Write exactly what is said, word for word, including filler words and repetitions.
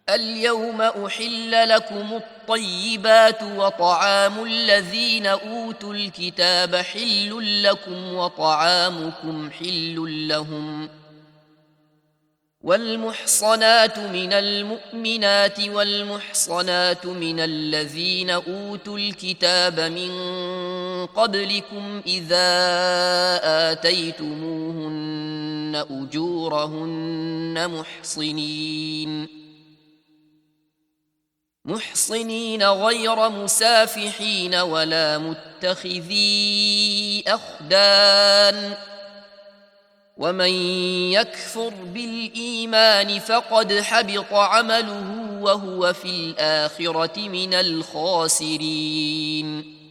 اليوم أحل لكم الطيبات وطعام الذين أوتوا الكتاب حل لكم وطعامكم حل لهم والمحصنات من المؤمنات والمحصنات من الذين أوتوا الكتاب من قبلكم إذا آتيتموهن أجورهن محصنين محصنين غير مسافحين ولا متخذي أخدان ومن يكفر بالإيمان فقد حبط عمله وهو في الآخرة من الخاسرين